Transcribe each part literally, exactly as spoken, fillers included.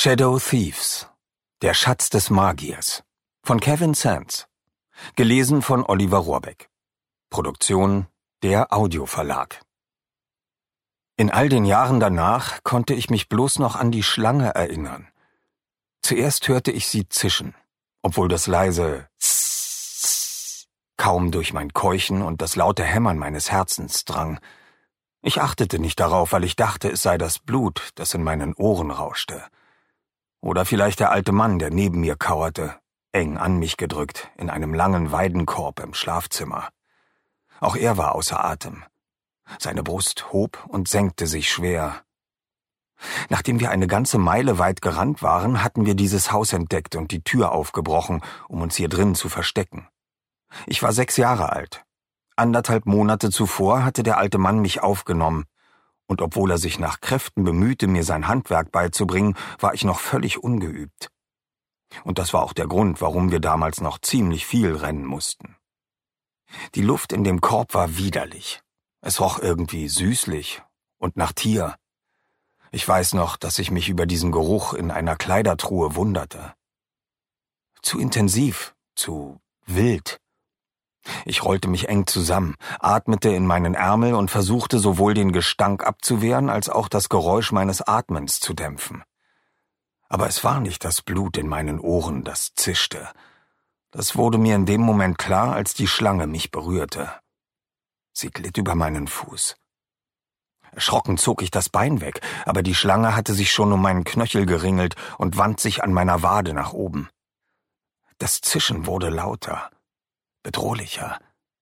Shadow Thieves. Der Schatz des Magiers von Kevin Sands. Gelesen von Oliver Rohrbeck. Produktion der Audioverlag. In all den Jahren danach konnte ich mich bloß noch an die Schlange erinnern. Zuerst hörte ich sie zischen, obwohl das leise Sss kaum durch mein Keuchen und das laute Hämmern meines Herzens drang. Ich achtete nicht darauf, weil ich dachte, es sei das Blut, das in meinen Ohren rauschte. Oder vielleicht der alte Mann, der neben mir kauerte, eng an mich gedrückt, in einem langen Weidenkorb im Schlafzimmer. Auch er war außer Atem. Seine Brust hob und senkte sich schwer. Nachdem wir eine ganze Meile weit gerannt waren, hatten wir dieses Haus entdeckt und die Tür aufgebrochen, um uns hier drin zu verstecken. Ich war sechs Jahre alt. Anderthalb Monate zuvor hatte der alte Mann mich aufgenommen, und obwohl er sich nach Kräften bemühte, mir sein Handwerk beizubringen, war ich noch völlig ungeübt. Und das war auch der Grund, warum wir damals noch ziemlich viel rennen mussten. Die Luft in dem Korb war widerlich. Es roch irgendwie süßlich und nach Tier. Ich weiß noch, dass ich mich über diesen Geruch in einer Kleidertruhe wunderte. Zu intensiv, zu wild. Ich rollte mich eng zusammen, atmete in meinen Ärmel und versuchte sowohl den Gestank abzuwehren, als auch das Geräusch meines Atmens zu dämpfen. Aber es war nicht das Blut in meinen Ohren, das zischte. Das wurde mir in dem Moment klar, als die Schlange mich berührte. Sie glitt über meinen Fuß. Erschrocken zog ich das Bein weg, aber die Schlange hatte sich schon um meinen Knöchel geringelt und wand sich an meiner Wade nach oben. Das Zischen wurde lauter. Bedrohlicher.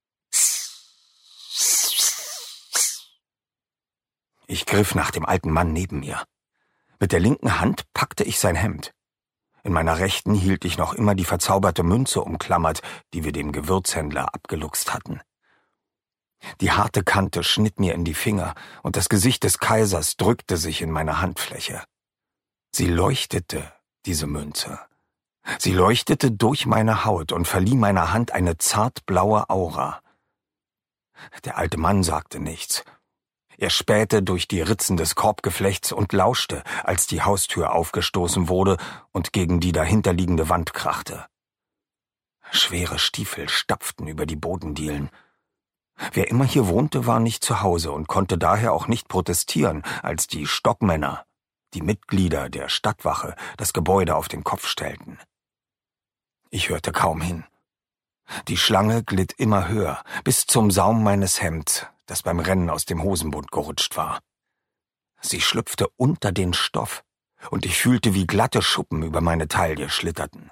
Ich griff nach dem alten Mann neben mir. Mit der linken Hand packte ich sein Hemd. In meiner rechten hielt ich noch immer die verzauberte Münze umklammert, die wir dem Gewürzhändler abgeluchst hatten. Die harte Kante schnitt mir in die Finger, und das Gesicht des Kaisers drückte sich in meine Handfläche. Sie leuchtete, diese Münze. Sie leuchtete durch meine Haut und verlieh meiner Hand eine zartblaue Aura. Der alte Mann sagte nichts. Er spähte durch die Ritzen des Korbgeflechts und lauschte, als die Haustür aufgestoßen wurde und gegen die dahinterliegende Wand krachte. Schwere Stiefel stapften über die Bodendielen. Wer immer hier wohnte, war nicht zu Hause und konnte daher auch nicht protestieren, als die Stockmänner, die Mitglieder der Stadtwache, das Gebäude auf den Kopf stellten. Ich hörte kaum hin. Die Schlange glitt immer höher, bis zum Saum meines Hemds, das beim Rennen aus dem Hosenbund gerutscht war. Sie schlüpfte unter den Stoff, und ich fühlte, wie glatte Schuppen über meine Taille schlitterten.